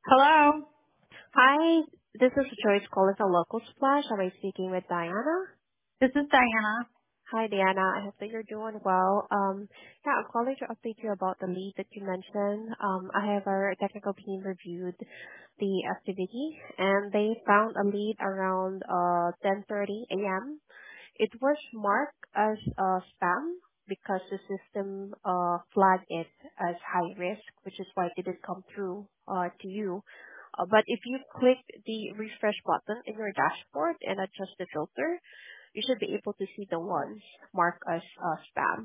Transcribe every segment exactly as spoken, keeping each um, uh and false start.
Hello. Hi, this is Joyce calling from Local Splash. Am I speaking with Diana? This is Diana. Hi, Diana. I hope that you're doing well. Um, yeah, I'm calling to update you about the lead that you mentioned. Um, I have our technical team reviewed the activity, and they found a lead around uh ten thirty a m It was marked as uh, spam because the system uh, flagged it as high risk, which is why it didn't come through uh, to you. Uh, but if you click the refresh button in your dashboard and adjust the filter, you should be able to see the ones marked as uh, spam.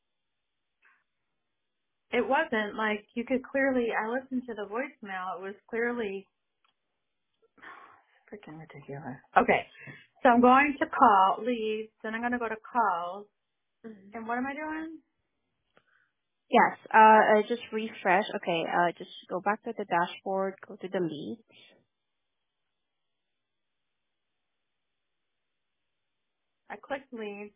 It wasn't like you could clearly. I listened to the voicemail. It was clearly freaking ridiculous. Okay, so I'm going to call leads. Then I'm going to go to calls. Mhm. And what am I doing? Yes, uh, uh, just refresh. Okay, uh, just go back to the dashboard, go to the leads. I clicked leads.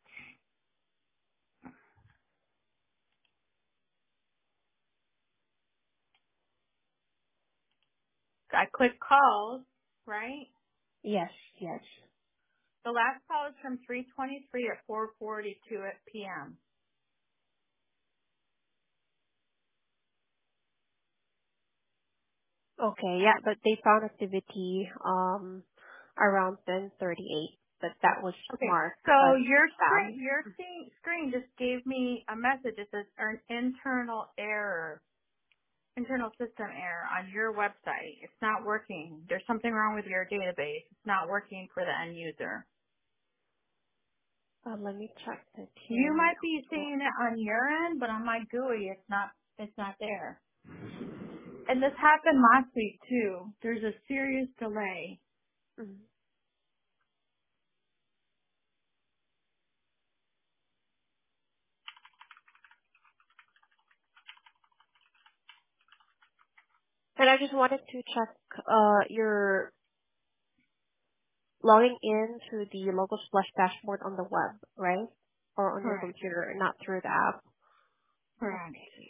I clicked calls. Right. Yes, yes. The last call is from three twenty-three at four forty-two at p m. Okay, yeah, but they found activity um around ten thirty-eight, but that was Okay, marked so as your spam. screen, your screen screen just gave me a message. It says an internal error. Internal system error on your website. It's not working. There's something wrong with your database. It's not working for the end user. Uh, let me check that here You in my might be seeing it on your end, but on my G U I, it's not, it's not there. And this happened last week too. There's a serious delay. mm. And I just wanted to check uh your logging in to the local splash dashboard on the web, right? Or on your Correct. computer, not through the app. Correct. Okay.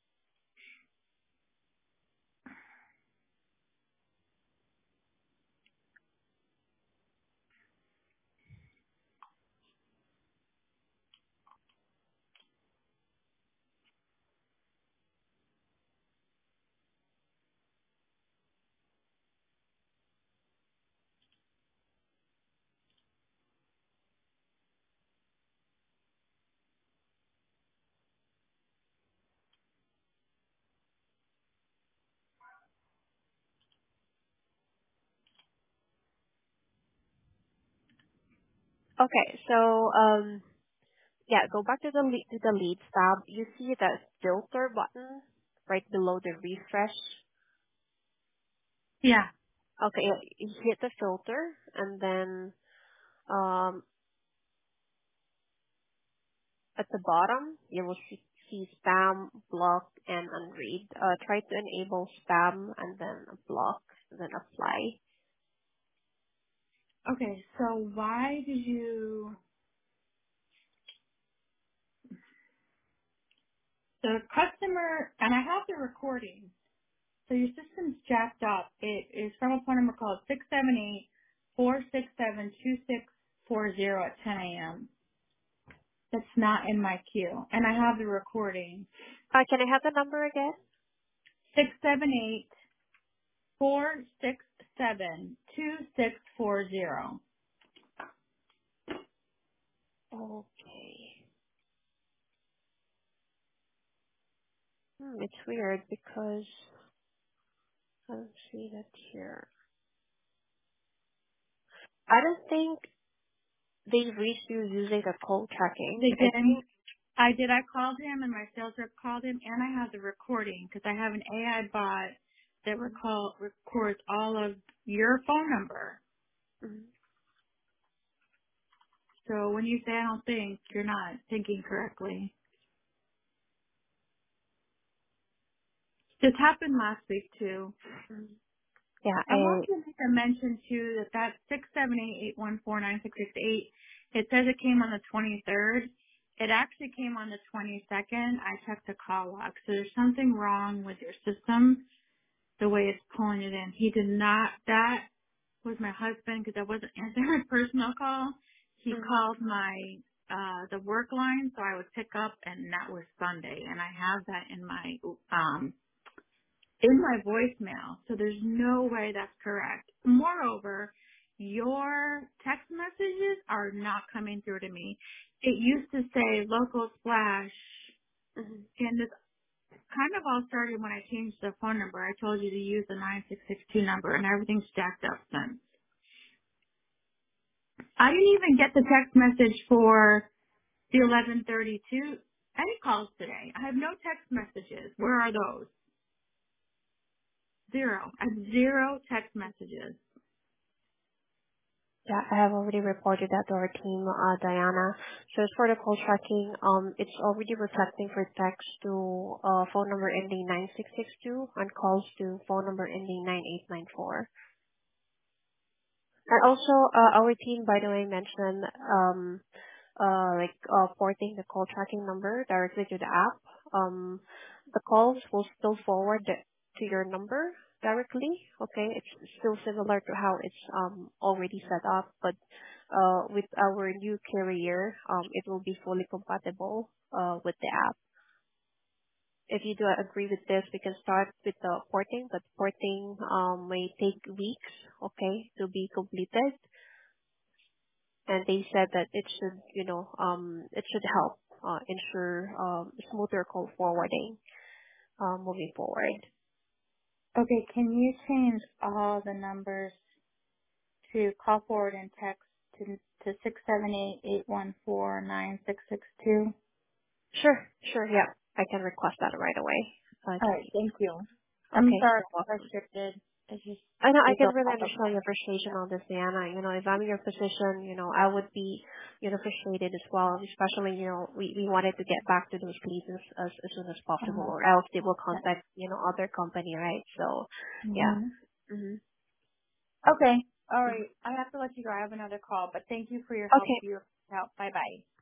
Okay, so um yeah, go back to the lead to the leads tab. You see the filter button right below the refresh. Yeah. Okay, yeah, you hit the filter and then um at the bottom, you will see, see spam, block, and unread. Uh, try to enable spam and then block, and then apply. Okay, so why did you, the customer, and I have the recording. So your system's jacked up. It is from a phone number called six seven eight four six seven two six four zero at ten a.m. That's not in my queue. And I have the recording. Uh, can I have the number again? six seven eight four six seven two six four zero. Okay. Hmm, it's weird because I don't see that here. I don't think they reached you using the call tracking. They I did. think. I did. I called him and my sales rep called him and I have the recording because I have an A I bot that recall, records all of your phone number. Mm-hmm. So when you say I don't think, you're not thinking correctly. This happened last week too. Mm-hmm. Yeah, I I. want to make a mention too that that six seven eight eight one four nine six six eight. It says it came on the twenty-third. It actually came on the twenty-second. I checked the call log, so there's something wrong with your system. the way it's pulling it in. He did not. That was my husband because I wasn't answering my personal call. He Mm-hmm. called my uh the work line, so I would pick up, and that was Sunday, and I have that in my um in my voicemail. So there's no way that's correct. Moreover, your text messages are not coming through to me. It used to say local splash, Mm-hmm. and this kind of all started when I changed the phone number. I told you to use the nine six six two number, and everything's jacked up since. I didn't even get the text message for the eleven thirty-two any calls today. I have no text messages. Where are those? Zero. I have zero text messages. Yeah, I have already reported that to our team, uh, Diana. So as for the call tracking, um, it's already reflecting for text to uh, phone number ending nine six six two and calls to phone number ending nine eight nine four. And also, uh, our team, by the way, mentioned um, uh, like uh, porting the call tracking number directly to the app. Um, the calls will still forward the, to your number directly. Okay, it's still similar to how it's um, already set up, but uh, with our new carrier, um, it will be fully compatible uh, with the app. If you do agree with this, we can start with the porting, but porting um, may take weeks, okay, to be completed. And they said that it should, you know, um, it should help uh, ensure um, smoother call forwarding uh, moving forward. Okay, can you change all the numbers to call forward and text to to six seven eight eight one four nine six six two? Sure, sure, yeah, I can request that right away. Uh, All right, thank you. I'm okay, sorry, you're welcome. I'm frustrated. It's just I know I it's can all really understand your frustration yeah. on this, Diana. You know, if I'm in your position, you know, I would be, you know, frustrated as well. Especially, you know, we, we wanted to get back to those leads as, as as soon as possible, Uh-huh. or else they will contact, you know, other company, right? So, yeah. hmm hmm Okay. All hmm right. I have to let you go. I have another call, but thank you for your help. Okay. Your help. Bye bye.